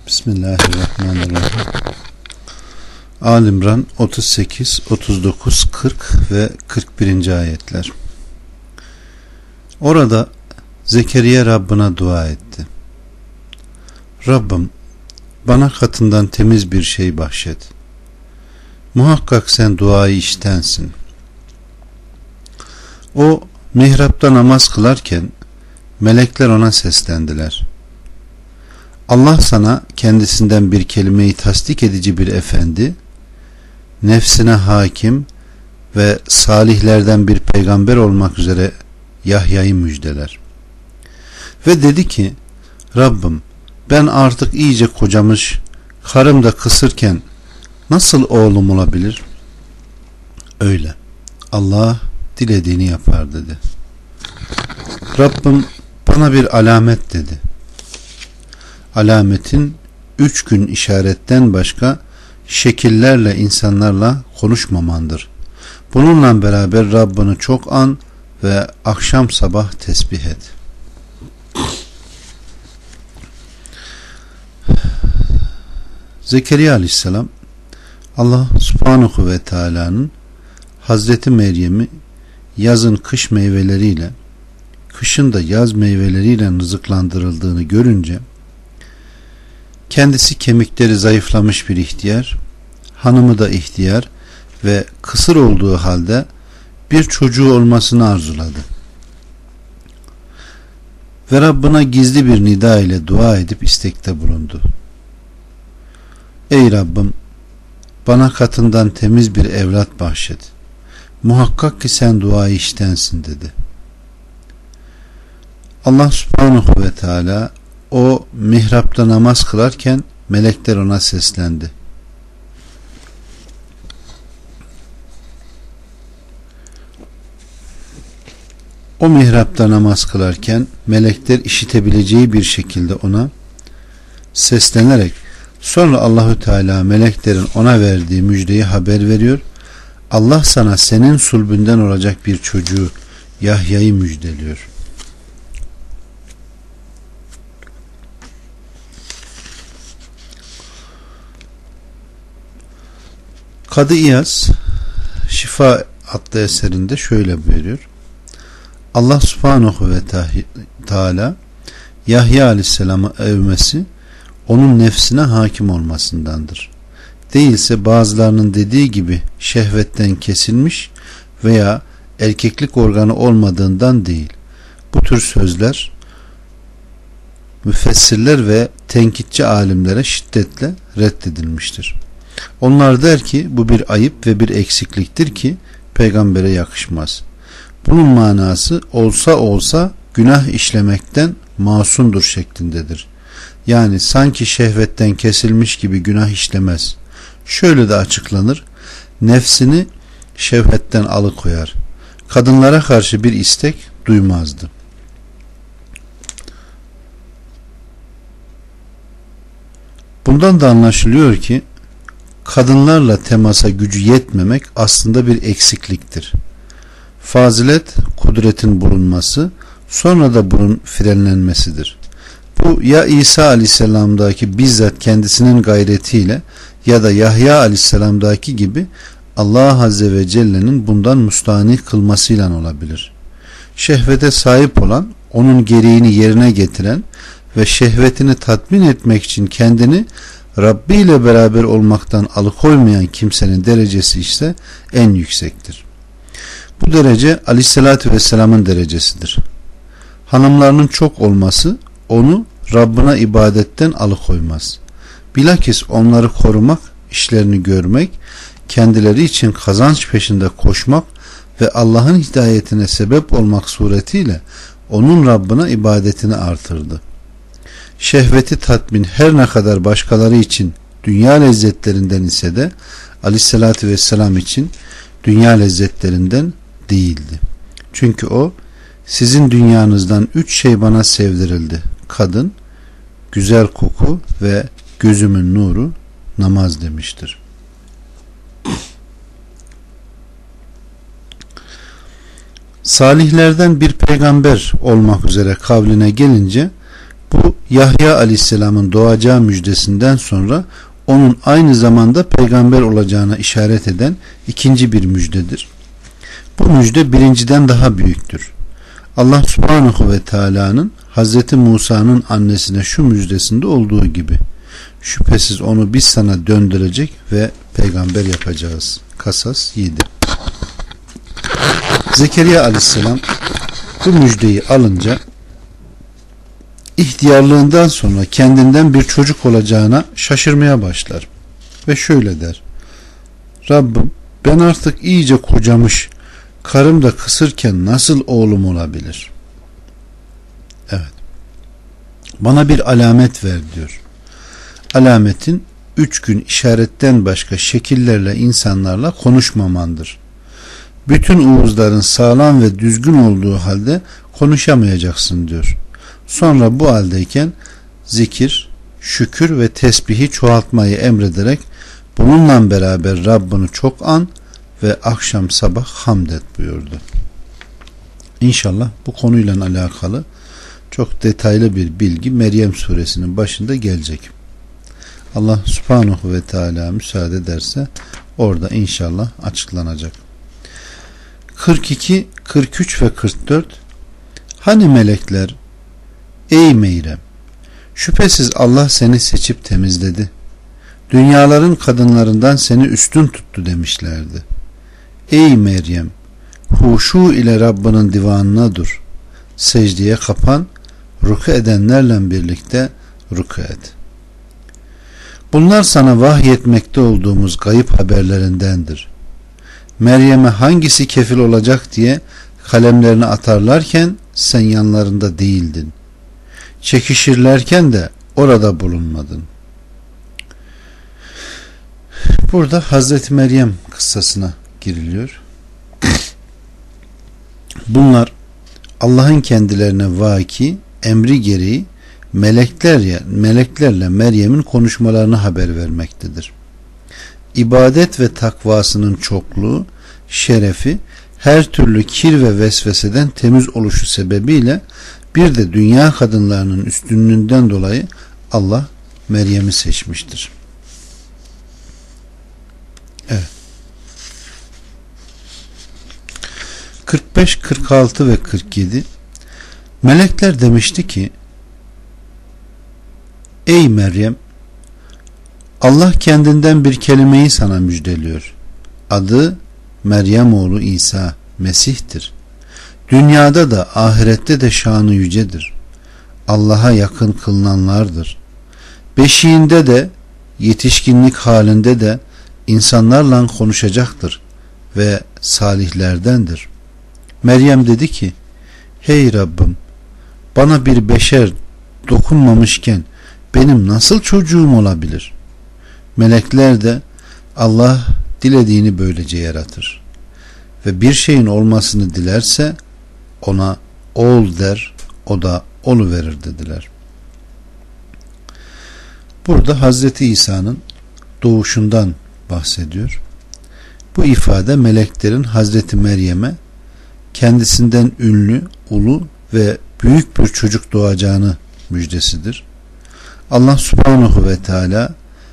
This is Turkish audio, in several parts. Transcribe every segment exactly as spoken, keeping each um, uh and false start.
Bismillahirrahmanirrahim. Al-İmran otuz sekiz, otuz dokuz, kırk ve kırk birinci ayetler. Orada Zekeriya Rabbına dua etti. Rabbim, bana katından temiz bir şey bahşet. Muhakkak sen duayı iştensin. O mihrapta namaz kılarken melekler ona seslendiler. Allah sana kendisinden bir kelimeyi tasdik edici bir efendi, nefsine hakim ve salihlerden bir peygamber olmak üzere Yahya'yı müjdeler. Ve dedi ki, Rabbim, ben artık iyice kocamış, karım da kısırken nasıl oğlum olabilir? Öyle. Allah dilediğini yapar dedi. Rabbim bana bir alamet dedi. Alametin üç gün işaretten başka şekillerle insanlarla konuşmamandır. Bununla beraber Rabbini çok an ve akşam sabah tesbih et. Zekeriya Aleyhisselam, Allah Subhanahu ve Teala'nın Hazreti Meryem'i yazın kış meyveleriyle, kışın da yaz meyveleriyle rızıklandırıldığını görünce, kendisi kemikleri zayıflamış bir ihtiyar, hanımı da ihtiyar ve kısır olduğu halde bir çocuğu olmasını arzuladı. Ve Rabbına gizli bir nida ile dua edip istekte bulundu. Ey Rabbim, bana katından temiz bir evlat bahşet. Muhakkak ki sen duayı iştensin dedi. Allah Subhanahu ve Teala o mihrapta namaz kılarken melekler ona seslendi. O mihrapta namaz kılarken melekler işitebileceği bir şekilde ona seslenerek sonra Allahü Teala meleklerin ona verdiği müjdeyi haber veriyor. Allah sana senin sulbünden olacak bir çocuğu Yahya'yı müjdeliyor. Kadı İyaz Şifa adlı eserinde şöyle buyuruyor. Allah Subhanahu ve Teala Yahya Aleyhisselam'ı övmesi onun nefsine hakim olmasındandır. Değilse bazılarının dediği gibi şehvetten kesilmiş veya erkeklik organı olmadığından değil. Bu tür sözler müfessirler ve tenkitçi alimlere şiddetle reddedilmiştir. Onlar der ki bu bir ayıp ve bir eksikliktir ki peygambere yakışmaz. Bunun manası olsa olsa günah işlemekten masumdur şeklindedir. Yani sanki şehvetten kesilmiş gibi günah işlemez. Şöyle de açıklanır. Nefsini şehvetten alıkoyar. Kadınlara karşı bir istek duymazdı. Bundan da anlaşılıyor ki kadınlarla temasa gücü yetmemek aslında bir eksikliktir. Fazilet, kudretin bulunması, sonra da bunun frenlenmesidir. Bu ya İsa Aleyhisselam'daki bizzat kendisinin gayretiyle ya da Yahya Aleyhisselam'daki gibi Allah Azze ve Celle'nin bundan müstahni kılmasıyla olabilir. Şehvete sahip olan, onun gereğini yerine getiren ve şehvetini tatmin etmek için kendini Rabbi ile beraber olmaktan alıkoymayan kimsenin derecesi ise en yüksektir. Bu derece Aleyhisselatü Vesselam'ın derecesidir. Hanımlarının çok olması onu Rabbına ibadetten alıkoymaz. Bilakis onları korumak, işlerini görmek, kendileri için kazanç peşinde koşmak ve Allah'ın hidayetine sebep olmak suretiyle onun Rabbına ibadetini artırdı. Şehveti tatmin her ne kadar başkaları için dünya lezzetlerinden ise de Aleyhisselatü Vesselam için dünya lezzetlerinden değildi. Çünkü o sizin dünyanızdan üç şey bana sevdirildi. Kadın, güzel koku ve gözümün nuru namaz demiştir. Salihlerden bir peygamber olmak üzere kavline gelince Bu Yahya Aleyhisselam'ın doğacağı müjdesinden sonra onun aynı zamanda peygamber olacağına işaret eden ikinci bir müjdedir. Bu müjde birinciden daha büyüktür. Allah Subhanahu ve Teala'nın Hazreti Musa'nın annesine şu müjdesinde olduğu gibi, şüphesiz onu biz sana döndürecek ve peygamber yapacağız. Kasas yedi. Zekeriya Aleyhisselam bu müjdeyi alınca ihtiyarlığından sonra kendinden bir çocuk olacağına şaşırmaya başlar ve şöyle der: Rabbim, ben artık iyice kocamış, karım da kısırken nasıl oğlum olabilir? Evet, bana bir alamet ver diyor. Alametin üç gün işaretten başka şekillerle insanlarla konuşmamandır. Bütün uğuzların sağlam ve düzgün olduğu halde konuşamayacaksın diyor. Sonra bu haldeyken zikir, şükür ve tesbihi çoğaltmayı emrederek bununla beraber Rabbini çok an ve akşam sabah hamd et buyurdu. İnşallah bu konuyla alakalı çok detaylı bir bilgi Meryem suresinin başında gelecek. Allah Subhanahu ve Teala müsaade ederse orada inşallah açıklanacak. kırk iki, kırk üç ve kırk dört Hani melekler, ey Meryem, şüphesiz Allah seni seçip temizledi, dünyaların kadınlarından seni üstün tuttu demişlerdi. Ey Meryem, huşu ile Rabbinin divanına dur, secdeye kapan, ruku edenlerle birlikte ruku et. Bunlar sana vahyetmekte olduğumuz gayip haberlerindendir. Meryem'e hangisi kefil olacak diye kalemlerini atarlarken sen yanlarında değildin. Çekişirlerken de orada bulunmadın. Burada Hazreti Meryem kıssasına giriliyor. Bunlar Allah'ın kendilerine vaki emri gereği melekler meleklerle Meryem'in konuşmalarını haber vermektedir. İbadet ve takvasının çokluğu, şerefi, her türlü kir ve vesveseden temiz oluşu sebebiyle bir de dünya kadınlarının üstünlüğünden dolayı Allah Meryem'i seçmiştir. Evet. kırk beş, kırk altı ve kırk yedi Melekler demişti ki: Ey Meryem, Allah kendinden bir kelimeyi sana müjdeliyor. Adı Meryem oğlu İsa, Mesih'tir. Dünyada da ahirette de şanı yücedir. Allah'a yakın kılınanlardır. Beşiğinde de yetişkinlik halinde de insanlarla konuşacaktır ve salihlerdendir. Meryem dedi ki: Hey Rabbim, bana bir beşer dokunmamışken benim nasıl çocuğum olabilir? Melekler de Allah dilediğini böylece yaratır ve bir şeyin olmasını dilerse ona ol der, o da oluverir dediler. Burada Hazreti İsa'nın doğuşundan bahsediyor. Bu ifade meleklerin Hazreti Meryem'e kendisinden ünlü, ulu ve büyük bir çocuk doğacağını müjdesidir. Allah Subhanahu ve Teala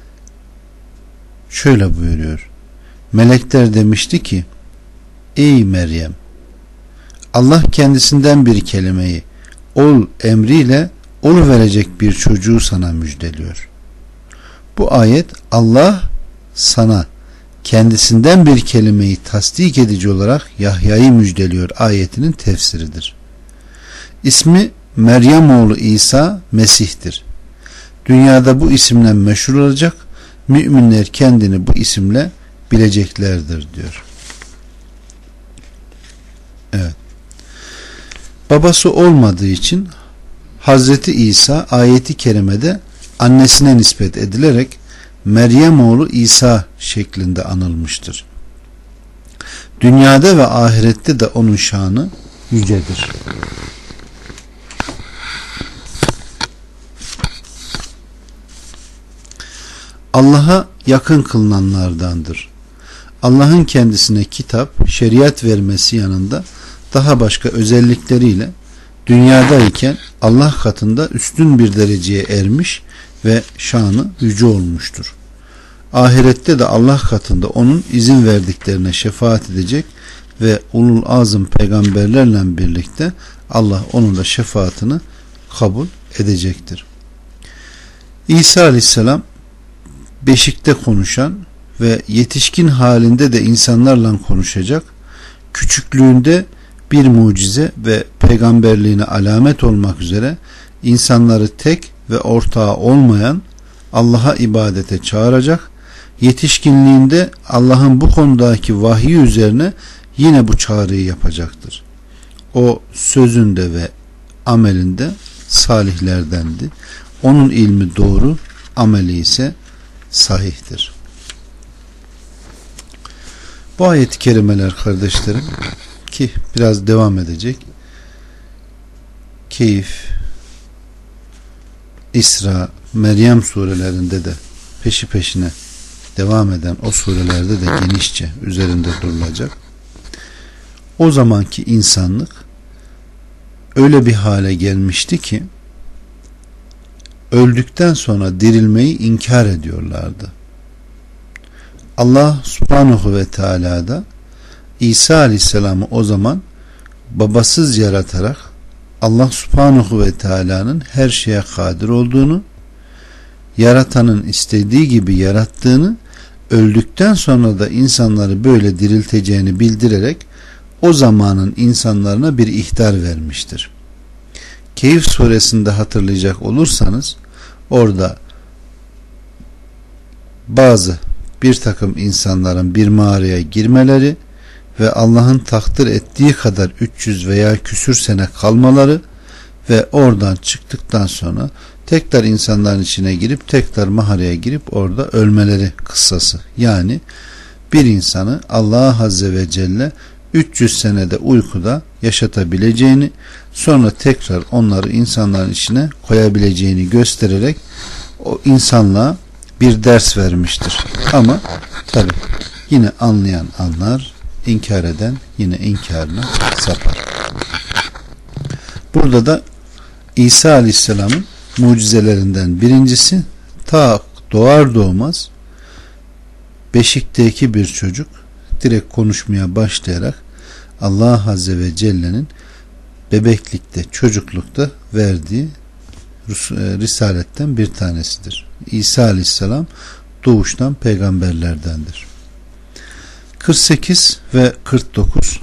şöyle buyuruyor: Melekler demişti ki: Ey Meryem, Allah kendisinden bir kelimeyi ol emriyle oluverecek bir çocuğu sana müjdeliyor. Bu ayet Allah sana kendisinden bir kelimeyi tasdik edici olarak Yahya'yı müjdeliyor ayetinin tefsiridir. İsmi Meryem oğlu İsa, Mesih'tir. Dünyada bu isimle meşhur olacak, müminler kendini bu isimle bileceklerdir diyor. Evet. Babası olmadığı için Hazreti İsa ayeti kerimede annesine nispet edilerek Meryem oğlu İsa şeklinde anılmıştır. Dünyada ve ahirette de onun şanı yücedir. Allah'a yakın kılınanlardandır. Allah'ın kendisine kitap, şeriat vermesi yanında daha başka özellikleriyle dünyadayken Allah katında üstün bir dereceye ermiş ve şanı yüce olmuştur. Ahirette de Allah katında onun izin verdiklerine şefaat edecek ve ulul azım peygamberlerle birlikte Allah onun da şefaatini kabul edecektir. İsa aleyhisselam beşikte konuşan ve yetişkin halinde de insanlarla konuşacak, küçüklüğünde bir mucize ve peygamberliğine alamet olmak üzere insanları tek ve ortağı olmayan Allah'a ibadete çağıracak, yetişkinliğinde Allah'ın bu konudaki vahyi üzerine yine bu çağrıyı yapacaktır. O sözünde ve amelinde salihlerdendi. Onun ilmi doğru, ameli ise sahihtir. Bu ayet-i kerimeler kardeşlerim ki biraz devam edecek. Keyif, İsra, Meryem surelerinde de peşi peşine devam eden o surelerde de genişçe üzerinde durulacak. O zamanki insanlık öyle bir hale gelmişti ki öldükten sonra dirilmeyi inkar ediyorlardı. Allah subhanahu ve teala da İsa aleyhisselamı o zaman babasız yaratarak Allah subhanahu ve teala'nın her şeye kadir olduğunu, yaratanın istediği gibi yarattığını, öldükten sonra da insanları böyle dirilteceğini bildirerek o zamanın insanlarına bir ihtar vermiştir. Keyif suresinde hatırlayacak olursanız orada bazı bir takım insanların bir mağaraya girmeleri ve Allah'ın takdir ettiği kadar üç yüz veya küsür sene kalmaları ve oradan çıktıktan sonra tekrar insanların içine girip tekrar mağaraya girip orada ölmeleri kıssası. Yani bir insanı Allah Azze ve Celle üç yüz senede uykuda yaşatabileceğini, sonra tekrar onları insanların içine koyabileceğini göstererek o insanlığa bir ders vermiştir. Ama tabi yine anlayan anlar, inkar eden yine inkarına sapar. Burada da İsa Aleyhisselam'ın mucizelerinden birincisi, ta doğar doğmaz beşikteki bir çocuk direkt konuşmaya başlayarak Allah Azze ve Celle'nin bebeklikte, çocuklukta verdiği risaletten bir tanesidir. İsa Aleyhisselam doğuştan peygamberlerdendir. kırk sekiz ve kırk dokuz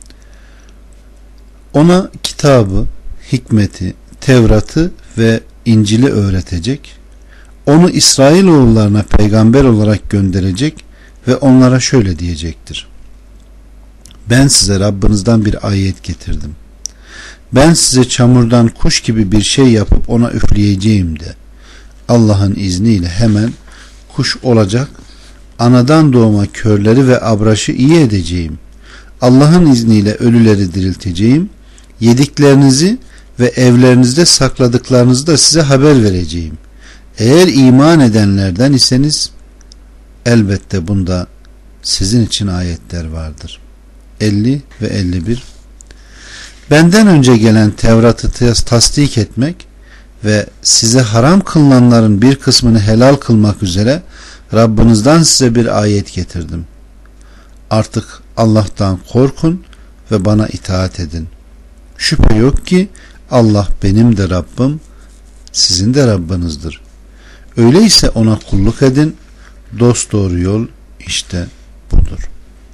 ona kitabı, hikmeti, Tevrat'ı ve İncil'i öğretecek, onu İsrailoğullarına peygamber olarak gönderecek ve onlara şöyle diyecektir: ben size Rabbinizden bir ayet getirdim. Ben size çamurdan kuş gibi bir şey yapıp ona üfleyeceğim de Allah'ın izniyle hemen kuş olacak, anadan doğma körleri ve abraşı iyi edeceğim. Allah'ın izniyle ölüleri dirilteceğim. Yediklerinizi ve evlerinizde sakladıklarınızı da size haber vereceğim. Eğer iman edenlerden iseniz elbette bunda sizin için ayetler vardır. elli ve elli bir Benden önce gelen Tevrat'ı tasdik etmek ve size haram kılınanların bir kısmını helal kılmak üzere Rabbinizden size bir ayet getirdim. Artık Allah'tan korkun ve bana itaat edin. Şüphe yok ki Allah benim de Rabbim, sizin de Rabbinizdir. Öyleyse ona kulluk edin. Dosdoğru yol işte budur.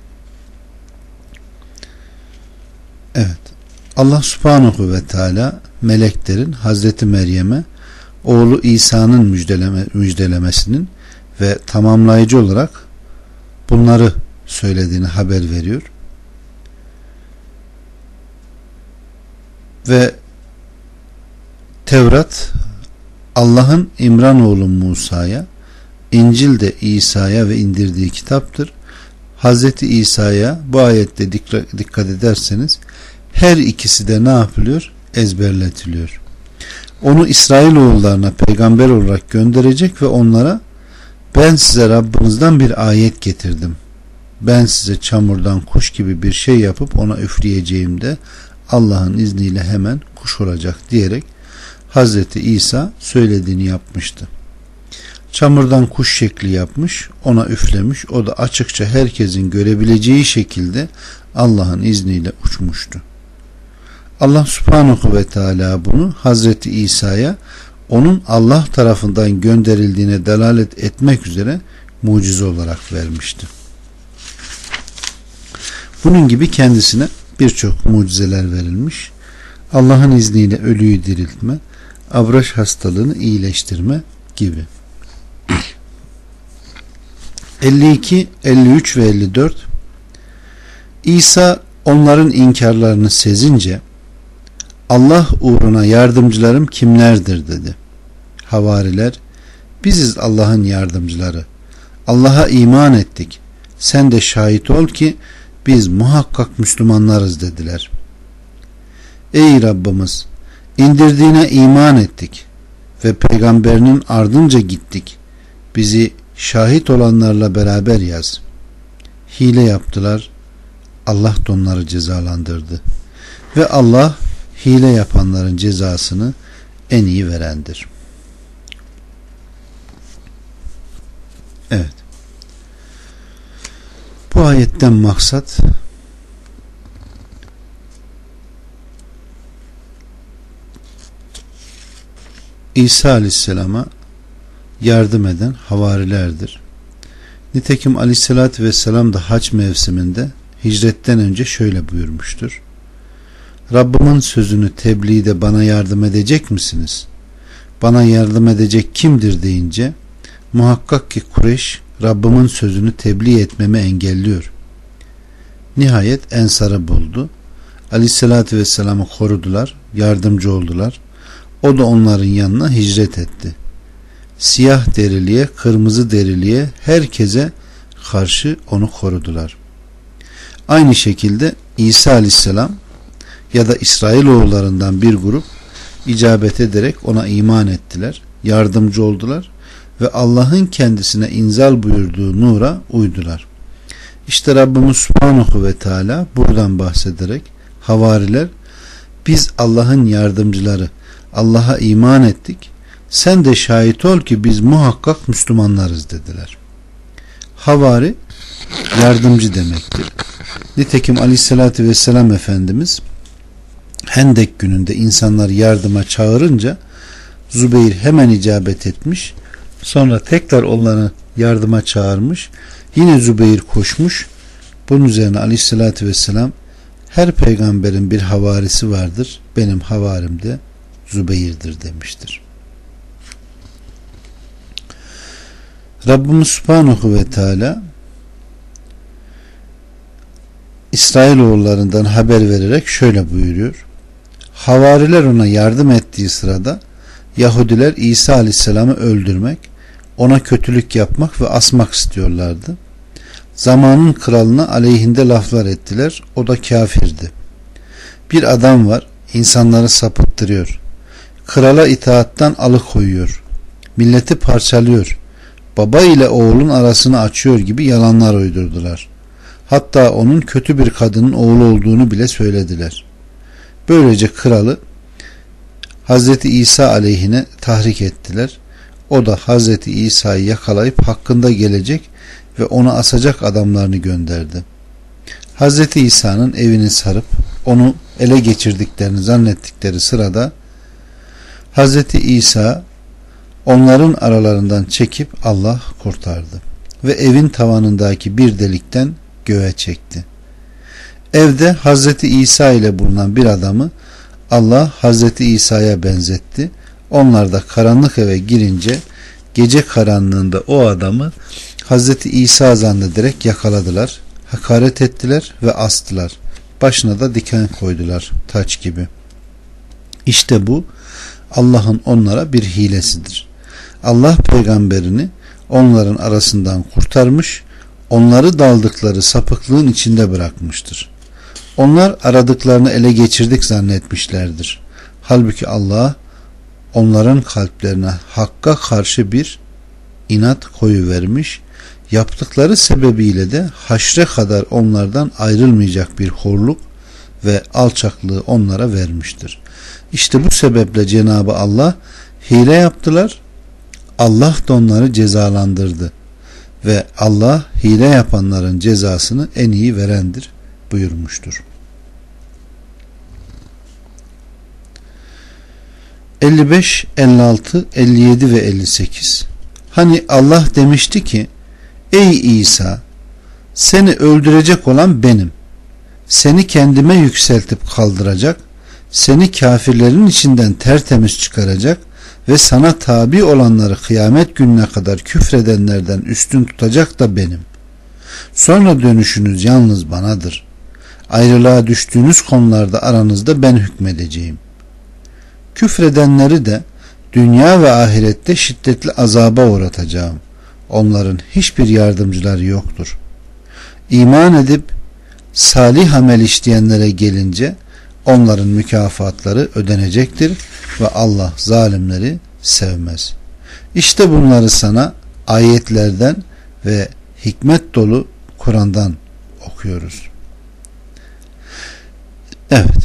Evet. Allah Subhanahu ve Teala meleklerin Hazreti Meryem'e oğlu İsa'nın müjdeleme, müjdelemesinin ve tamamlayıcı olarak bunları söylediğini haber veriyor. Ve Tevrat Allah'ın İmran oğlu Musa'ya, İncil de İsa'ya ve indirdiği kitaptır. Hazreti İsa'ya bu ayette dikkat ederseniz her ikisi de ne yapılıyor? Ezberletiliyor. Onu İsrailoğullarına peygamber olarak gönderecek ve onlara ben size Rabbinizden bir ayet getirdim. Ben size çamurdan kuş gibi bir şey yapıp ona üfleyeceğim de Allah'ın izniyle hemen kuş olacak diyerek Hazreti İsa söylediğini yapmıştı. Çamurdan kuş şekli yapmış, ona üflemiş, o da açıkça herkesin görebileceği şekilde Allah'ın izniyle uçmuştu. Allah Subhanahu ve Teala bunu Hazreti İsa'ya onun Allah tarafından gönderildiğine delalet etmek üzere mucize olarak vermişti. Bunun gibi kendisine birçok mucizeler verilmiş. Allah'ın izniyle ölüyü diriltme, abraş hastalığını iyileştirme gibi. elli iki, elli üç ve elli dört İsa onların inkarlarını sezince Allah uğruna yardımcılarım kimlerdir dedi. Havariler, biziz Allah'ın yardımcıları. Allah'a iman ettik. Sen de şahit ol ki biz muhakkak Müslümanlarız dediler. Ey Rabbimiz, indirdiğine iman ettik ve peygamberinin ardınca gittik. Bizi şahit olanlarla beraber yaz. Hile yaptılar. Allah da onları cezalandırdı. Ve Allah hile yapanların cezasını en iyi verendir. Evet. Bu ayetten maksat İsa Aleyhisselam'a yardım eden havarilerdir. Nitekim Aleyhisselatü Vesselam da hac mevsiminde hicretten önce şöyle buyurmuştur. Rabbimin sözünü tebliğde bana yardım edecek misiniz? Bana yardım edecek kimdir deyince muhakkak ki Kureyş Rabbimin sözünü tebliğ etmemi engelliyor. Nihayet Ensar'ı buldu. Aleyhissalatü Vesselam'ı korudular, yardımcı oldular. O da onların yanına hicret etti. Siyah deriliye, kırmızı deriliye herkese karşı onu korudular. Aynı şekilde İsa Aleyhisselam ya da İsrailoğullarından bir grup icabet ederek ona iman ettiler, yardımcı oldular ve Allah'ın kendisine inzal buyurduğu nura uydular. İşte Rabbimiz Subhanahu ve Teala buradan bahsederek havariler, biz Allah'ın yardımcıları, Allah'a iman ettik, sen de şahit ol ki biz muhakkak Müslümanlarız dediler. Havari yardımcı demektir. Nitekim Aleyhisselatü Vesselam Efendimiz Hendek gününde insanlar yardıma çağırınca Zübeyir hemen icabet etmiş, sonra tekrar onları yardıma çağırmış, yine Zübeyir koşmuş. Bunun üzerine Aleyhisselatü Vesselam, her peygamberin bir havarisi vardır, benim havarim de Zübeyir'dir demiştir. Rabbimiz Subhanahu ve Teala İsrailoğullarından haber vererek şöyle buyuruyor. Havariler ona yardım ettiği sırada Yahudiler İsa Aleyhisselam'ı öldürmek, ona kötülük yapmak ve asmak istiyorlardı. Zamanın kralına aleyhinde laflar ettiler. O da kafirdi. Bir adam var, insanları sapıttırıyor. Krala itaattan alıkoyuyor. Milleti parçalıyor. Baba ile oğlun arasını açıyor gibi yalanlar uydurdular. Hatta onun kötü bir kadının oğlu olduğunu bile söylediler. Böylece kralı Hazreti İsa aleyhine tahrik ettiler. O da Hazreti İsa'yı yakalayıp hakkında gelecek ve onu asacak adamlarını gönderdi. Hazreti İsa'nın evini sarıp onu ele geçirdiklerini zannettikleri sırada Hazreti İsa onların aralarından çekip Allah kurtardı ve evin tavanındaki bir delikten göğe çekti. Evde Hazreti İsa ile bulunan bir adamı Allah Hazreti İsa'ya benzetti. Onlar da karanlık eve girince gece karanlığında o adamı Hazreti İsa zannederek yakaladılar, hakaret ettiler ve astılar. Başına da diken koydular, taç gibi. İşte bu Allah'ın onlara bir hilesidir. Allah peygamberini onların arasından kurtarmış, onları daldıkları sapıklığın içinde bırakmıştır. Onlar aradıklarını ele geçirdik zannetmişlerdir. Halbuki Allah onların kalplerine hakka karşı bir inat koyuvermiş, yaptıkları sebebiyle de haşre kadar onlardan ayrılmayacak bir horluk ve alçaklığı onlara vermiştir. İşte bu sebeple Cenab-ı Allah hile yaptılar. Allah da onları cezalandırdı. Ve Allah hile yapanların cezasını en iyi verendir buyurmuştur. elli beş, elli altı, elli yedi ve elli sekiz. Hani Allah demişti ki: Ey İsa, seni öldürecek olan benim. Seni kendime yükseltip kaldıracak, seni kafirlerin içinden tertemiz çıkaracak ve sana tabi olanları kıyamet gününe kadar küfredenlerden üstün tutacak da benim. Sonra dönüşünüz yalnız banadır. Ayrılığa düştüğünüz konularda aranızda ben hükmedeceğim. Küfredenleri de dünya ve ahirette şiddetli azaba uğratacağım. Onların hiçbir yardımcıları yoktur. İman edip salih amel işleyenlere gelince onların mükafatları ödenecektir ve Allah zalimleri sevmez. İşte bunları sana ayetlerden ve hikmet dolu Kur'an'dan okuyoruz. Evet.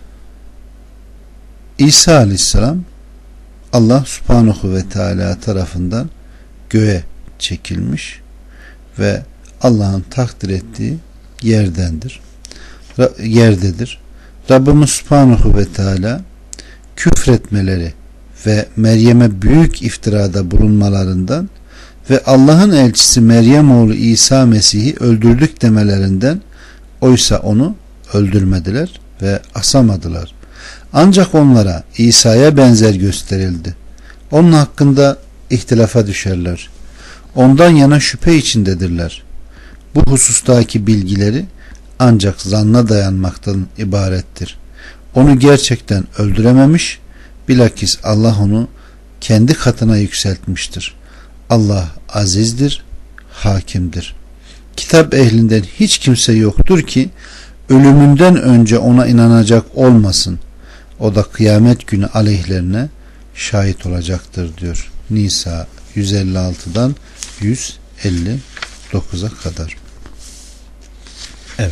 İsa Aleyhisselam Allah Subhanahu ve Teala tarafından göğe çekilmiş ve Allah'ın takdir ettiği yerdendir. Yerdedir. Rabbimiz Subhanahu ve Teala küfretmeleri ve Meryem'e büyük iftirada bulunmalarından ve Allah'ın elçisi Meryem oğlu İsa Mesih'i öldürdük demelerinden, oysa onu öldürmediler ve asamadılar. Ancak onlara İsa'ya benzer gösterildi. Onun hakkında ihtilafa düşerler. Ondan yana şüphe içindedirler. Bu husustaki bilgileri ancak zanna dayanmaktan ibarettir. Onu gerçekten öldürememiş, bilakis Allah onu kendi katına yükseltmiştir. Allah azizdir, hakimdir. Kitap ehlinden hiç kimse yoktur ki ölümünden önce ona inanacak olmasın. O da kıyamet günü aleyhlerine şahit olacaktır diyor. Nisa yüz elli altıdan yüz elli dokuza kadar. Evet.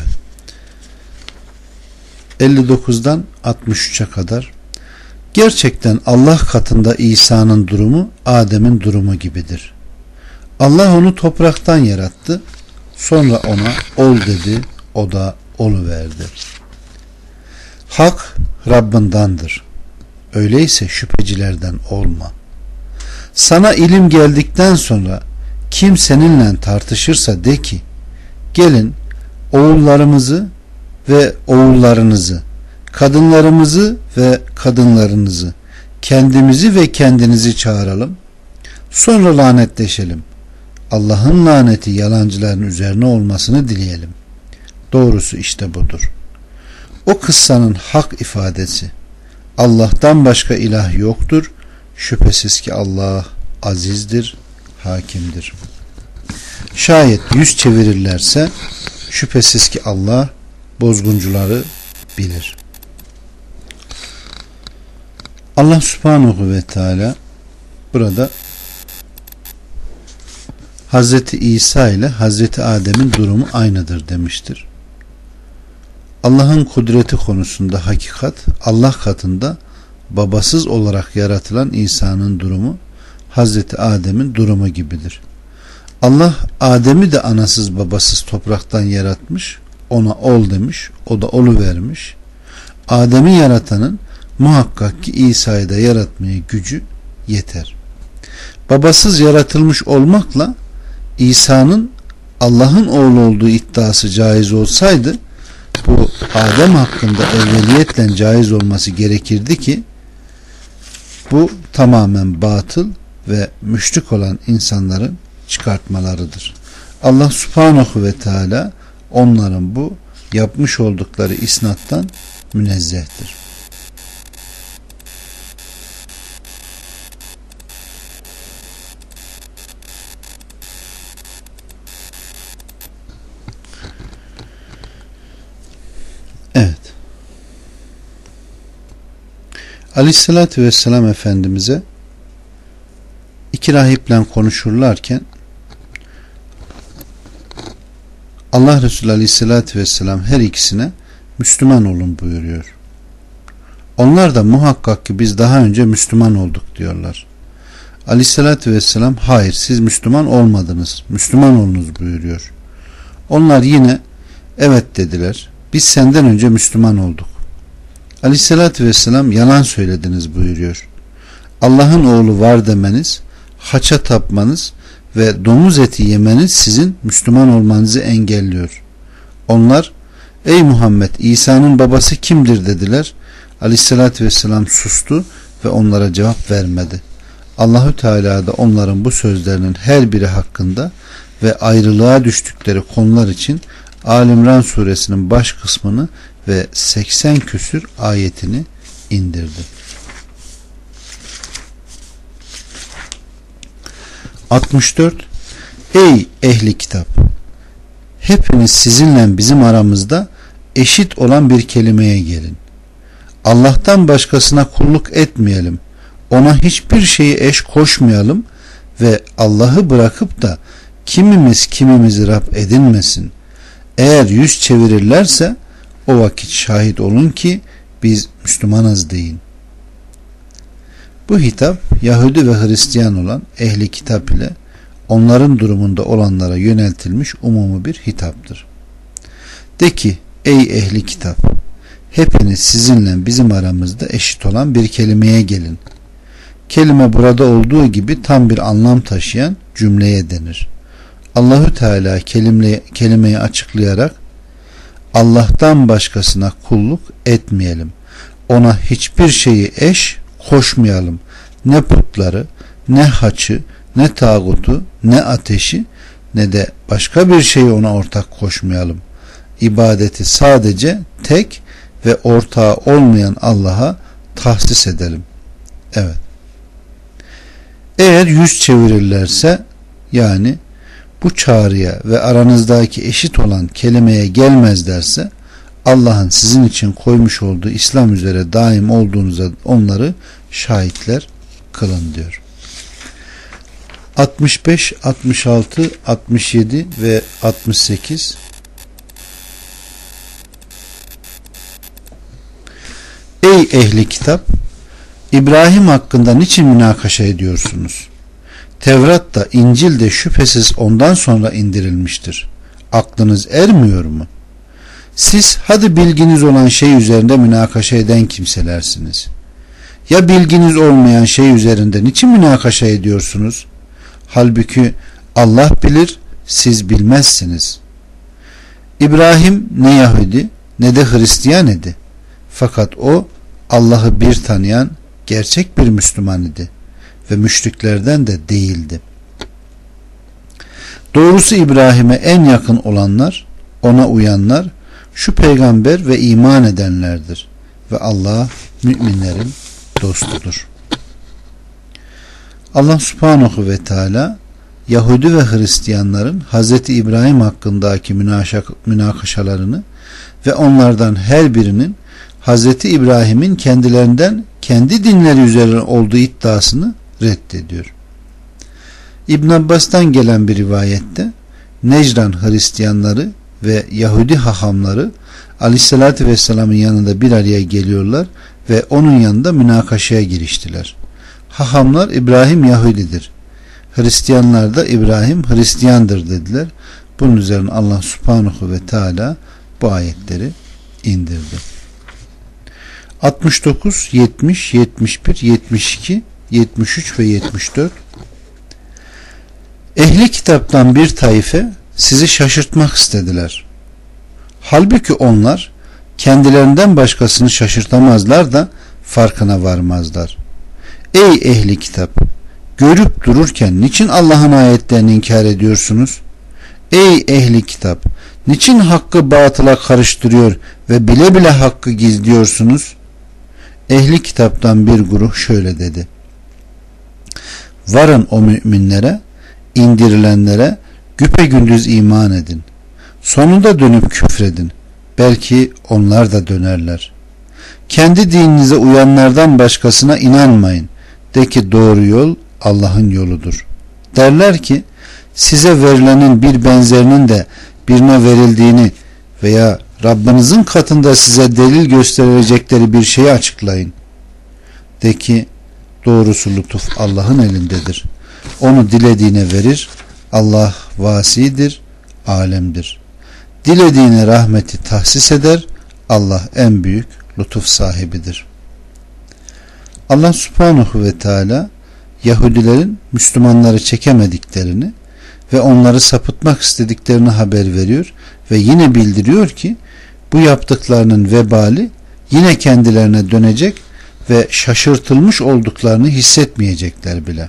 elli dokuzdan altmış üçe kadar. Gerçekten Allah katında İsa'nın durumu Adem'in durumu gibidir. Allah onu topraktan yarattı. Sonra ona ol dedi. O da oluverdi. Hak Rabbindandır. Öyleyse şüphecilerden olma. Sana ilim geldikten sonra kim seninle tartışırsa de ki: gelin oğullarımızı ve oğullarınızı, kadınlarımızı ve kadınlarınızı, kendimizi ve kendinizi çağıralım. Sonra lanetleşelim. Allah'ın laneti yalancıların üzerine olmasını dileyelim. Doğrusu işte budur. O kıssanın hak ifadesi. Allah'tan başka ilah yoktur. Şüphesiz ki Allah azizdir, hakimdir. Şayet yüz çevirirlerse şüphesiz ki Allah bozguncuları bilir. Allah Subhanahu ve Teala burada Hazreti İsa ile Hazreti Adem'in durumu aynıdır demiştir. Allah'ın kudreti konusunda hakikat, Allah katında babasız olarak yaratılan İsa'nın durumu Hazreti Adem'in durumu gibidir. Allah Adem'i de anasız babasız topraktan yaratmış, ona ol demiş, o da oluvermiş. Adem'i yaratanın muhakkak ki İsa'yı da yaratmaya gücü yeter. Babasız yaratılmış olmakla İsa'nın Allah'ın oğlu olduğu iddiası caiz olsaydı, bu Adem hakkında evveliyetle caiz olması gerekirdi ki bu tamamen batıl ve müşrik olan insanların çıkartmalarıdır. Allah Subhanahu ve Teala onların bu yapmış oldukları isnattan münezzehtir. Evet. Aleyhissalatü vesselam Efendimiz'e iki rahiple konuşurlarken Allah Resulü Aleyhissalatü vesselam her ikisine Müslüman olun buyuruyor. Onlar da muhakkak ki biz daha önce Müslüman olduk diyorlar. Aleyhissalatü vesselam hayır siz Müslüman olmadınız, Müslüman olunuz buyuruyor. Onlar yine evet dediler, biz senden önce Müslüman olduk. Aleyhissalatü vesselam yalan söylediniz buyuruyor. Allah'ın oğlu var demeniz, haça tapmanız ve domuz eti yemeniz sizin Müslüman olmanızı engelliyor. Onlar ey Muhammed İsa'nın babası kimdir dediler. Aleyhissalatü vesselam sustu ve onlara cevap vermedi. Allahü Teala da onların bu sözlerinin her biri hakkında ve ayrılığa düştükleri konular için Ali-İmran suresinin baş kısmını ve seksen küsür ayetini indirdi. altmış dört Ey ehli kitap! Hepiniz sizinle bizim aramızda eşit olan bir kelimeye gelin. Allah'tan başkasına kulluk etmeyelim. Ona hiçbir şeyi eş koşmayalım ve Allah'ı bırakıp da kimimiz kimimizi Rab edinmesin. Eğer yüz çevirirlerse o vakit şahit olun ki biz Müslümanız deyin. Bu hitap Yahudi ve Hristiyan olan ehli kitap ile onların durumunda olanlara yöneltilmiş umumi bir hitaptır. De ki ey ehli kitap! Hepiniz sizinle bizim aramızda eşit olan bir kelimeye gelin. Kelime burada olduğu gibi tam bir anlam taşıyan cümleye denir. Allahü Teala kelime, kelimeyi açıklayarak Allah'tan başkasına kulluk etmeyelim. Ona hiçbir şeyi eş koşmayalım. Ne putları, ne haçı, ne tağutu, ne ateşi, ne de başka bir şeyi ona ortak koşmayalım. İbadeti sadece tek ve ortağı olmayan Allah'a tahsis edelim. Evet. Eğer yüz çevirirlerse, yani bu çağrıya ve aranızdaki eşit olan kelimeye gelmezlerse, Allah'ın sizin için koymuş olduğu İslam üzere daim olduğunuza onları şahitler kılın diyor. altmış beş, altmış altı, altmış yedi ve altmış sekiz Ey ehli kitap! İbrahim hakkında niçin münakaşa ediyorsunuz? Tevrat da İncil de şüphesiz ondan sonra indirilmiştir. Aklınız ermiyor mu? Siz hadi bilginiz olan şey üzerinde münakaşa eden kimselersiniz. Ya bilginiz olmayan şey üzerinde niçin münakaşa ediyorsunuz? Halbuki Allah bilir, siz bilmezsiniz. İbrahim ne Yahudi ne de Hristiyan idi. Fakat o Allah'ı bir tanıyan gerçek bir Müslüman idi ve müşriklerden de değildi. Doğrusu İbrahim'e en yakın olanlar, ona uyanlar, şu peygamber ve iman edenlerdir ve Allah müminlerin dostudur. Allah subhanahu ve teala Yahudi ve Hristiyanların Hz. İbrahim hakkındaki münakaşalarını ve onlardan her birinin Hz. İbrahim'in kendilerinden kendi dinleri üzerine olduğu iddiasını reddediyor. İbn Abbas'tan gelen bir rivayette Necran Hristiyanları ve Yahudi hahamları Aleyhisselatü Vesselam'ın yanında bir araya geliyorlar ve onun yanında münakaşaya giriştiler. Hahamlar İbrahim Yahudidir, Hristiyanlar da İbrahim Hristiyandır dediler. Bunun üzerine Allah subhanahu ve teala bu ayetleri indirdi. altmış dokuz, yetmiş, yetmiş bir, yetmiş iki, yetmiş üç ve yetmiş dört Ehli kitaptan bir taife sizi şaşırtmak istediler. Halbuki onlar kendilerinden başkasını şaşırtamazlar da farkına varmazlar. Ey ehli kitap! Görüp dururken niçin Allah'ın ayetlerini inkar ediyorsunuz? Ey ehli kitap! Niçin hakkı batıla karıştırıyor ve bile bile hakkı gizliyorsunuz? Ehli kitaptan bir grup şöyle dedi: varın o müminlere, indirilenlere güpegündüz iman edin. Sonunda dönüp küfredin. Belki onlar da dönerler. Kendi dininize uyanlardan başkasına inanmayın. De ki doğru yol Allah'ın yoludur. Derler ki size verilenin bir benzerinin de birine verildiğini veya Rabbinizin katında size delil gösterecekleri bir şeyi açıklayın. De ki doğrusu lütuf Allah'ın elindedir. Onu dilediğine verir. Allah vasidir, alemdir. Dilediğine rahmeti tahsis eder. Allah en büyük lütuf sahibidir. Allah Subhanahu ve Teala Yahudilerin Müslümanları çekemediklerini ve onları sapıtmak istediklerini haber veriyor ve yine bildiriyor ki bu yaptıklarının vebali yine kendilerine dönecek ve şaşırtılmış olduklarını hissetmeyecekler bile.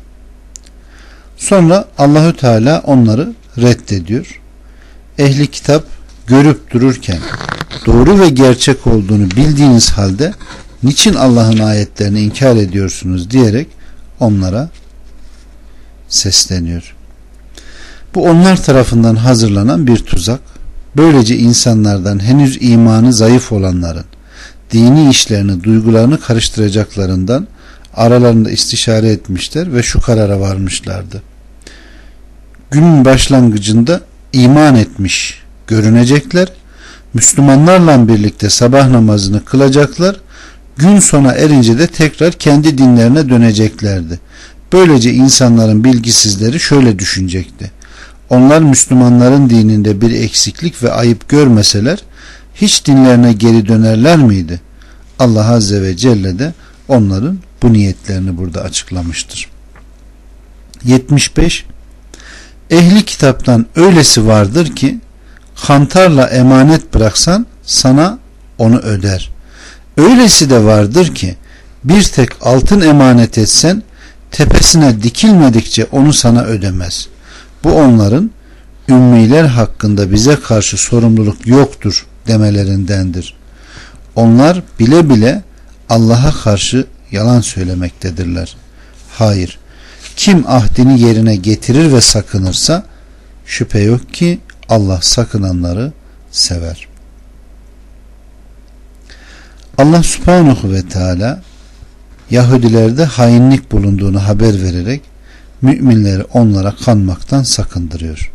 Sonra Allahü Teala onları reddediyor. Ehli kitap görüp dururken doğru ve gerçek olduğunu bildiğiniz halde niçin Allah'ın ayetlerini inkar ediyorsunuz diyerek onlara sesleniyor. Bu onlar tarafından hazırlanan bir tuzak. Böylece insanlardan henüz imanı zayıf olanların dini işlerini, duygularını karıştıracaklarından aralarında istişare etmişler ve şu karara varmışlardı. Günün başlangıcında iman etmiş görünecekler, Müslümanlarla birlikte sabah namazını kılacaklar, gün sona erince de tekrar kendi dinlerine döneceklerdi. Böylece insanların bilgisizleri şöyle düşünecekti: onlar Müslümanların dininde bir eksiklik ve ayıp görmeseler hiç dinlerine geri dönerler miydi? Allah Azze ve Celle de onların bu niyetlerini burada açıklamıştır. yetmiş beş Ehli kitaptan öylesi vardır ki kantarla emanet bıraksan sana onu öder. Öylesi de vardır ki bir tek altın emanet etsen tepesine dikilmedikçe onu sana ödemez. Bu onların ümmiler hakkında bize karşı sorumluluk yoktur demelerindendir. Onlar bile bile Allah'a karşı yalan söylemektedirler. Hayır, kim ahdini yerine getirir ve sakınırsa şüphe yok ki Allah sakınanları sever. Allah Subhanahu ve Teala Yahudilerde hainlik bulunduğunu haber vererek müminleri onlara kanmaktan sakındırıyor.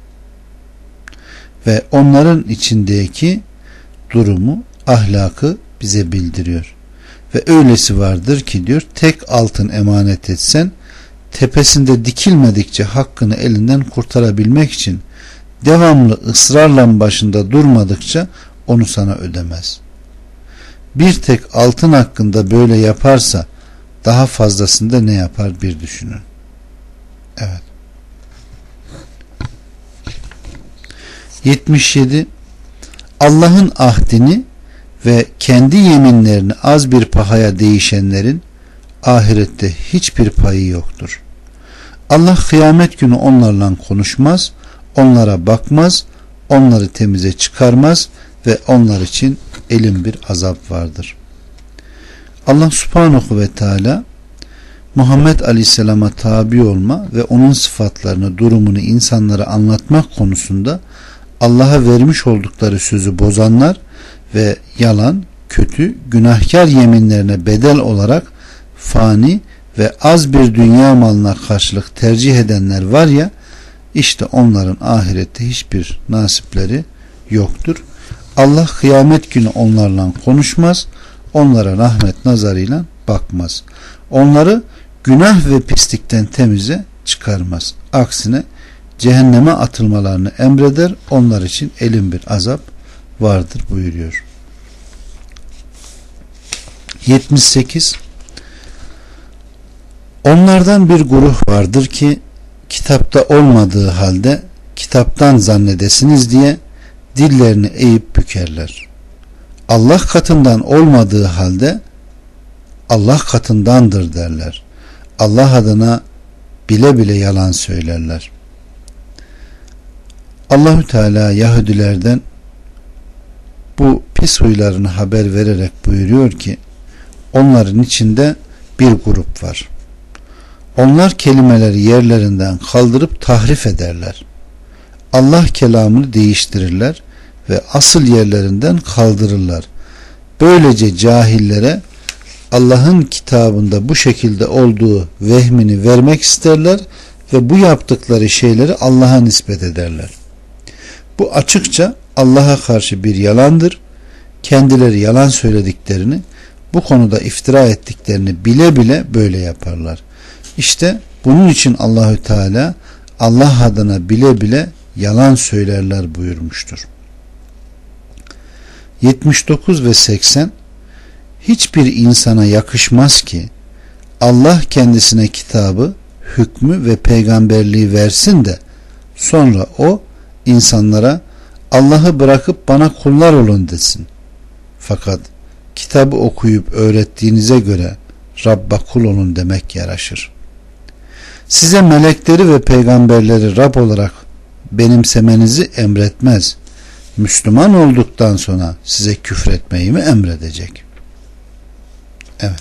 Ve onların içindeki durumu, ahlakı bize bildiriyor. Ve öylesi vardır ki diyor, tek altın emanet etsen tepesinde dikilmedikçe hakkını elinden kurtarabilmek için devamlı ısrarla başında durmadıkça onu sana ödemez. Bir tek altın hakkında böyle yaparsa daha fazlasında ne yapar bir düşünün. Evet. yetmiş yedi Allah'ın ahdini ve kendi yeminlerini az bir pahaya değişenlerin ahirette hiçbir payı yoktur. Allah kıyamet günü onlarla konuşmaz, onlara bakmaz, onları temize çıkarmaz ve onlar için elin bir azap vardır. Allah Subhanahu ve Teala Muhammed Aleyhisselam'a tabi olma ve onun sıfatlarını, durumunu insanlara anlatmak konusunda Allah'a vermiş oldukları sözü bozanlar ve yalan, kötü, günahkar yeminlerine bedel olarak fani ve az bir dünya malına karşılık tercih edenler var ya, işte onların ahirette hiçbir nasipleri yoktur. Allah kıyamet günü onlarla konuşmaz, onlara rahmet nazarıyla bakmaz. Onları günah ve pislikten temize çıkarmaz. Aksine cehenneme atılmalarını emreder, onlar için elin bir azap vardır buyuruyor. yetmiş sekiz Onlardan bir grup vardır ki kitapta olmadığı halde kitaptan zannedesiniz diye dillerini eğip bükerler. Allah katından olmadığı halde Allah katındandır derler. Allah adına bile bile yalan söylerler. Allahü Teala Yahudilerden bu pis huylarını haber vererek buyuruyor ki onların içinde bir grup var. Onlar kelimeleri yerlerinden kaldırıp tahrif ederler. Allah kelamını değiştirirler ve asıl yerlerinden kaldırırlar. Böylece cahillere Allah'ın kitabında bu şekilde olduğu vehmini vermek isterler ve bu yaptıkları şeyleri Allah'a nispet ederler. Bu açıkça Allah'a karşı bir yalandır. Kendileri yalan söylediklerini, bu konuda iftira ettiklerini bile bile böyle yaparlar. İşte bunun için Allahü Teala Allah adına bile bile yalan söylerler buyurmuştur. yetmiş dokuz ve seksen Hiçbir insana yakışmaz ki Allah kendisine kitabı, hükmü ve peygamberliği versin de sonra o insanlara Allah'ı bırakıp bana kullar olun desin. Fakat kitabı okuyup öğrettiğinize göre Rabb'a kul olun demek yaraşır. Size melekleri ve peygamberleri Rab olarak benimsemenizi emretmez. Müslüman olduktan sonra size küfretmeyi mi emredecek? Evet.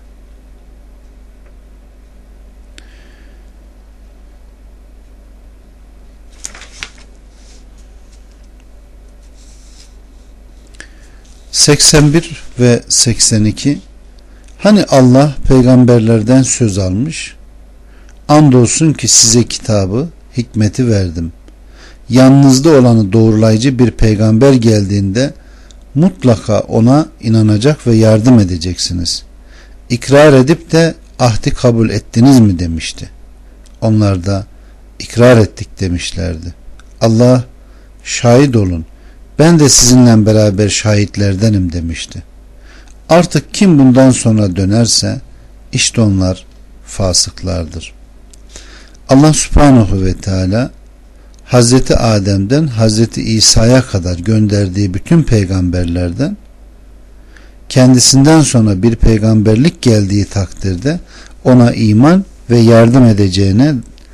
seksen bir ve seksen iki Hani Allah peygamberlerden söz almış, andolsun ki size kitabı, hikmeti verdim. Yanınızda olanı doğrulayıcı bir peygamber geldiğinde mutlaka ona inanacak ve yardım edeceksiniz. İkrar edip de ahdi kabul ettiniz mi demişti. Onlar da ikrar ettik demişlerdi. Allah, şahit olun, ben de sizinle beraber şahitlerdenim demişti. Artık kim bundan sonra dönerse işte onlar fasıklardır. Allah Subhanahu ve Teala Hazreti Adem'den Hazreti İsa'ya kadar gönderdiği bütün peygamberlerden kendisinden sonra bir peygamberlik geldiği takdirde ona iman ve yardım edeceğine,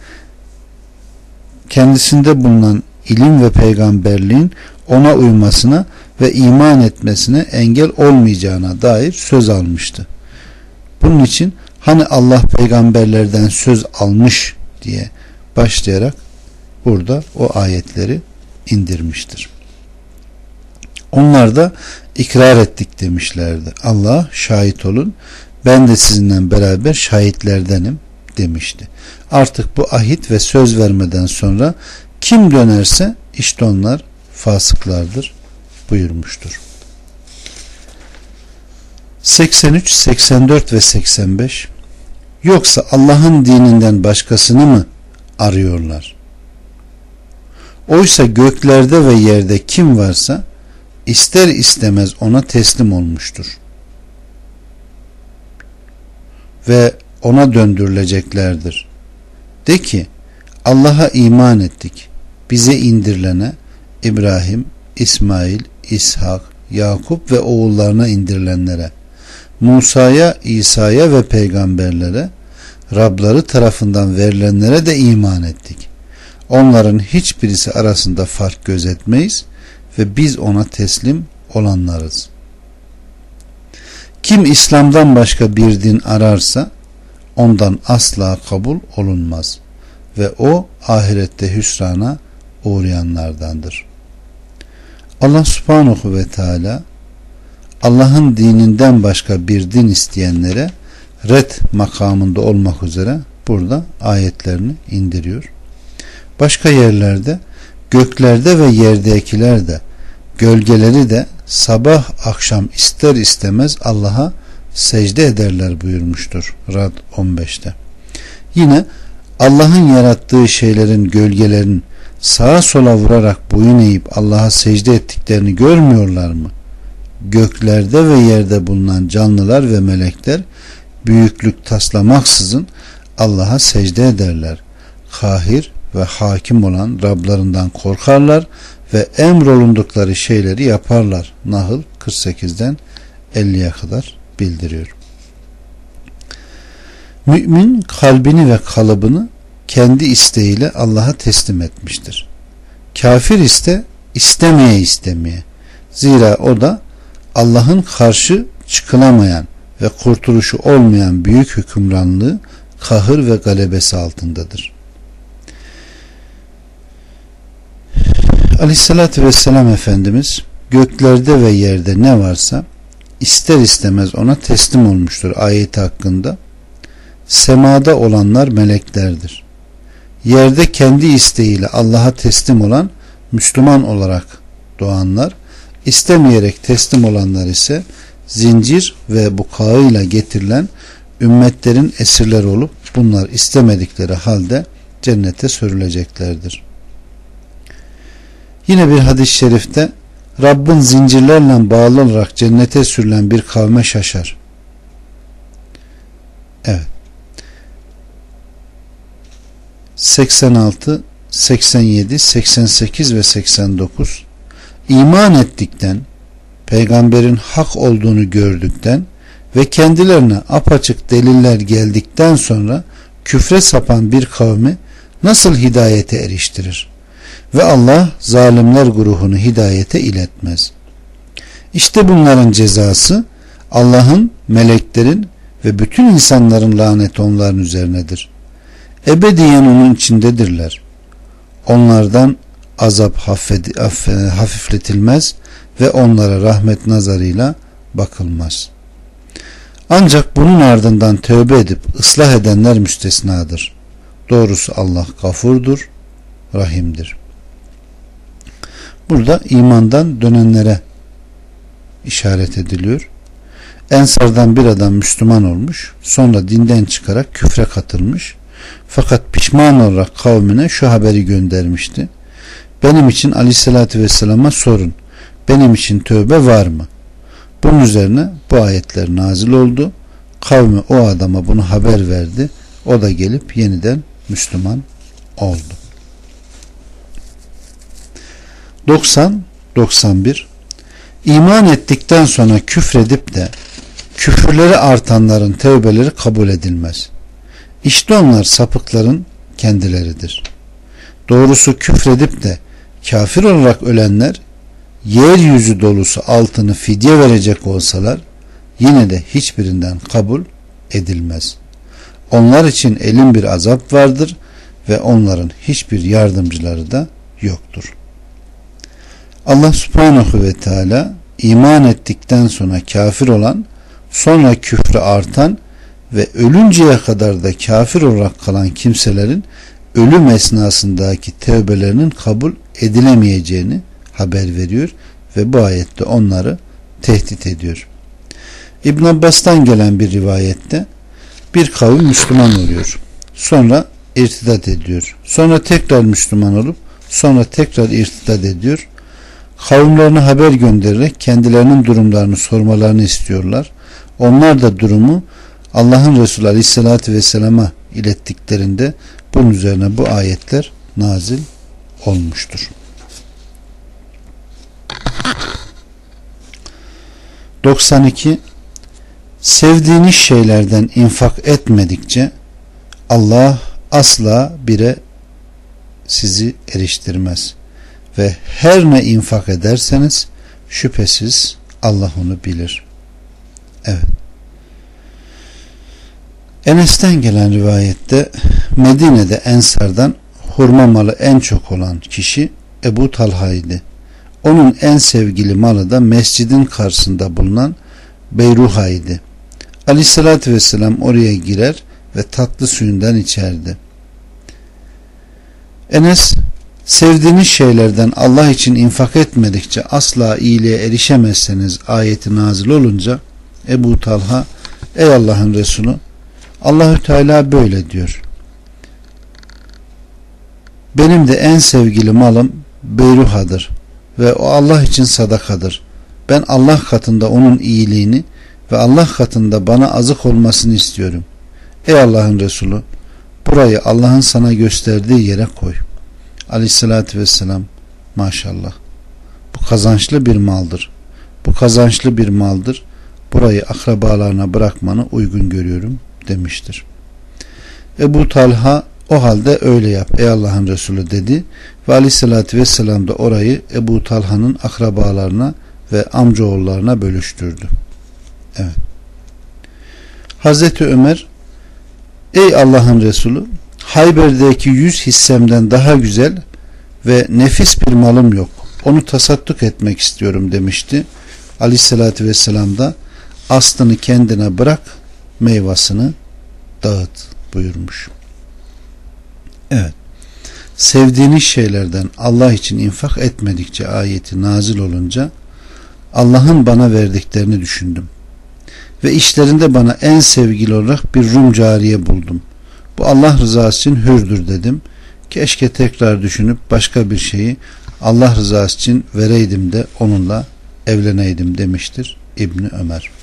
kendisinde bulunan ilim ve peygamberliğin ona uymasına ve iman etmesine engel olmayacağına dair söz almıştı. Bunun için hani Allah peygamberlerden söz almış diye başlayarak burada o ayetleri indirmiştir. Onlar da ikrar ettik demişlerdi. Allah, şahit olun, ben de sizinle beraber şahitlerdenim demişti. Artık bu ahit ve söz vermeden sonra kim dönerse işte onlar fasıklardır buyurmuştur. seksen üç, seksen dört ve seksen beş Yoksa Allah'ın dininden başkasını mı arıyorlar? Oysa göklerde ve yerde kim varsa ister istemez ona teslim olmuştur. Ve ona döndürüleceklerdir. De ki, Allah'a iman ettik. Bize indirilene, İbrahim, İsmail, İshak, Yakup ve oğullarına indirilenlere, Musa'ya, İsa'ya ve peygamberlere, Rabları tarafından verilenlere de iman ettik. Onların hiçbirisi arasında fark gözetmeyiz ve biz ona teslim olanlarız. Kim İslam'dan başka bir din ararsa ondan asla kabul olunmaz ve o ahirette hüsrana uğrayanlardandır. Allah Subhanahu ve Teala Allah'ın dininden başka bir din isteyenlere red makamında olmak üzere burada ayetlerini indiriyor. Başka yerlerde göklerde ve yerdekiler de gölgeleri de sabah akşam ister istemez Allah'a secde ederler buyurmuştur Rad on beşte. Yine Allah'ın yarattığı şeylerin gölgelerin sağa sola vurarak boyun eğip Allah'a secde ettiklerini görmüyorlar mı? Göklerde ve yerde bulunan canlılar ve melekler büyüklük taslamaksızın Allah'a secde ederler. Kahir ve hakim olan Rablarından korkarlar ve emrolundukları şeyleri yaparlar. Nahl kırk sekizden elliye kadar bildiriyor. Mümin kalbini ve kalıbını kendi isteğiyle Allah'a teslim etmiştir. Kafir ise istemeye istemeye. Zira o da Allah'ın karşı çıkılamayan ve kurtuluşu olmayan büyük hükümranlığı, kahır ve galebesi altındadır. Aleyhissalatü vesselam Efendimiz göklerde ve yerde ne varsa ister istemez ona teslim olmuştur ayeti hakkında. Semada olanlar meleklerdir. Yerde kendi isteğiyle Allah'a teslim olan Müslüman olarak doğanlar, istemeyerek teslim olanlar ise zincir ve bukağıyla getirilen ümmetlerin esirleri olup bunlar istemedikleri halde cennete sürüleceklerdir. Yine bir hadis-i şerifte Rabbin zincirlerle bağlı olarak cennete sürülen bir kavme şaşar. Evet. seksen altı, seksen yedi, seksen sekiz ve seksen dokuz İman ettikten, peygamberin hak olduğunu gördükten ve kendilerine apaçık deliller geldikten sonra küfre sapan bir kavmi nasıl hidayete eriştirir? Ve Allah zalimler grubunu hidayete iletmez. İşte bunların cezası Allah'ın, meleklerin ve bütün insanların laneti onların üzerinedir. Ebediyen onun içindedirler. Onlardan azap hafifletilmez ve onlara rahmet nazarıyla bakılmaz. Ancak bunun ardından tövbe edip ıslah edenler müstesnadır. Doğrusu Allah gafurdur, rahimdir. Burada imandan dönenlere işaret ediliyor. Ensardan bir adam Müslüman olmuş, sonra dinden çıkarak küfre katılmış. Fakat pişman olarak kavmine şu haberi göndermişti. Benim için Aleyhisselatü Vesselam'a sorun. Benim için tövbe var mı? Bunun üzerine bu ayetler nazil oldu. Kavmi o adama bunu haber verdi. O da gelip yeniden Müslüman oldu. doksan doksan bir İman ettikten sonra küfredip de küfürleri artanların tövbeleri kabul edilmez. İşte onlar sapıkların kendileridir. Doğrusu küfredip de kafir olarak ölenler yeryüzü dolusu altını fidye verecek olsalar yine de hiçbirinden kabul edilmez. Onlar için elin bir azap vardır ve onların hiçbir yardımcıları da yoktur. Allah subhanahu ve teala iman ettikten sonra kafir olan, sonra küfrü artan ve ölünceye kadar da kafir olarak kalan kimselerin ölüm esnasındaki tevbelerinin kabul edilemeyeceğini haber veriyor ve bu ayette onları tehdit ediyor. İbn Abbas'tan gelen bir rivayette bir kavim Müslüman oluyor. Sonra irtidat ediyor. Sonra tekrar Müslüman olup sonra tekrar irtidat ediyor. Kavimlerine haber göndererek kendilerinin durumlarını sormalarını istiyorlar. Onlar da durumu Allah'ın Resulü Aleyhisselatü Vesselam'a ilettiklerinde bunun üzerine bu ayetler nazil olmuştur. doksan iki Sevdiğiniz şeylerden infak etmedikçe Allah asla bire sizi eriştirmez ve her ne infak ederseniz şüphesiz Allah onu bilir. Evet. Enes'ten gelen rivayette Medine'de Ensar'dan hurma malı en çok olan kişi Ebu Talha'ydı. Onun en sevgili malı da mescidin karşısında bulunan Beyruha'ydı. Aleyhissalatü vesselam oraya girer ve tatlı suyundan içerdi. Enes, sevdiğiniz şeylerden Allah için infak etmedikçe asla iyiliğe erişemezseniz ayeti nazil olunca Ebu Talha, ey Allah'ın Resulü, Allahü Teala böyle diyor. Benim de en sevgili malım Beyruha'dır ve o Allah için sadakadır. Ben Allah katında onun iyiliğini ve Allah katında bana azık olmasını istiyorum. Ey Allah'ın Resulü, burayı Allah'ın sana gösterdiği yere koy. Aleyhissalatü vesselam, maşallah, bu kazançlı bir maldır. Bu kazançlı bir maldır. Burayı akrabalarına bırakmanı uygun görüyorum demiştir. Ebu Talha, o halde öyle yap ey Allah'ın Resulü dedi ve Aleyhissalatü vesselam da orayı Ebu Talha'nın akrabalarına ve amcaoğullarına bölüştürdü. Evet. Hazreti Ömer, ey Allah'ın Resulü, Hayber'deki yüz hissemden daha güzel ve nefis bir malım yok. Onu tasadduk etmek istiyorum demişti. Aleyhissalatü vesselam da aslını kendine bırak, meyvasını dağıt buyurmuş. Evet. sevdiğiniz şeylerden Allah için infak etmedikçe ayeti nazil olunca Allah'ın bana verdiklerini düşündüm ve işlerinde bana en sevgili olarak bir Rum cariye buldum. Bu Allah rızası için hürdür dedim. Keşke tekrar düşünüp başka bir şeyi Allah rızası için vereydim de onunla evleneydim demiştir İbni Ömer.